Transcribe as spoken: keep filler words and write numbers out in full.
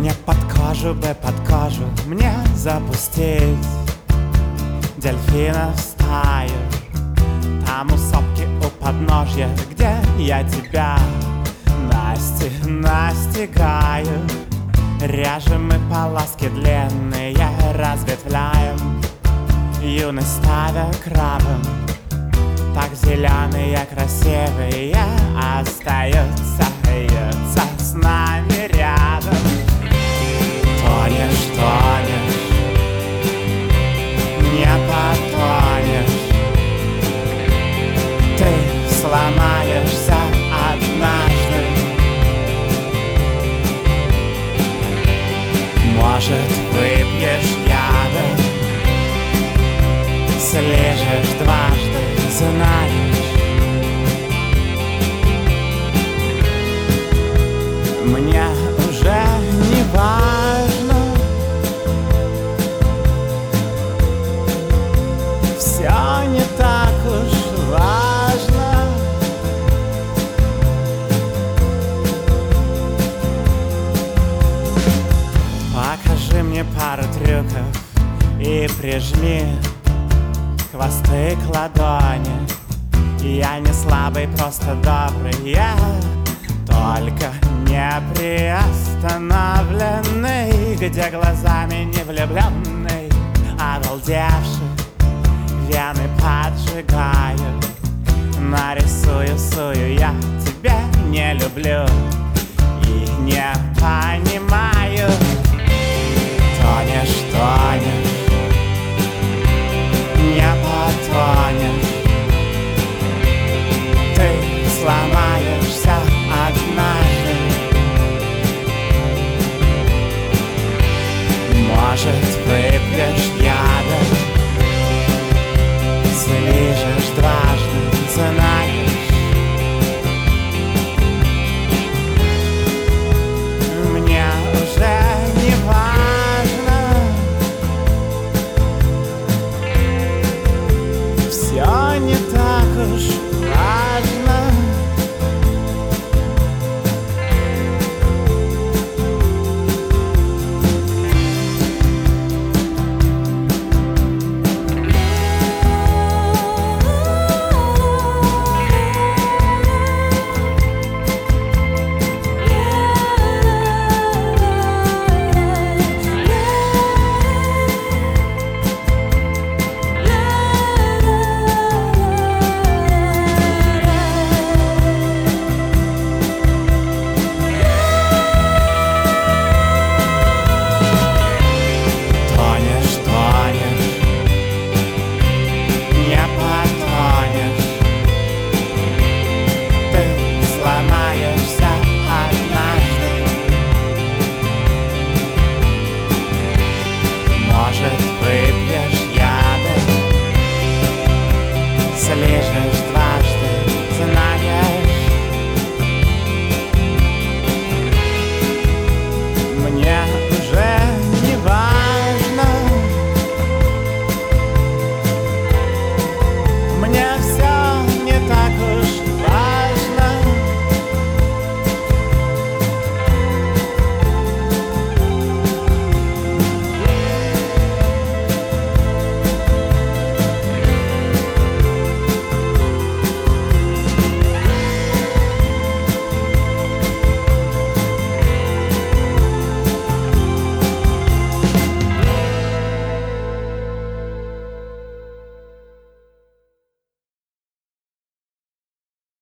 Мне под кожу бы, под кожу мне запустить дельфина в стаю. Там у сопки, у подножья, где я тебя насти, настигаю. Режем мы полоски длинные, разветвляем, юность ставя крабом. Так зеленые, красивые остаются, остаются с нами рядом. Тонешь, тонешь, не потонешь. Ты сломаешься однажды. Может, выпьешь яда, слежешь дважды, знаешь. Мне уже не важно, все не так уж важно. Покажи мне пару трюков и прижми хвосты к ладони. Я не слабый, просто добрый, я только не приостановленный, где глазами не влюбленный, обалдевший, вены поджигаю. Нарисую, сую, я тебя не люблю и не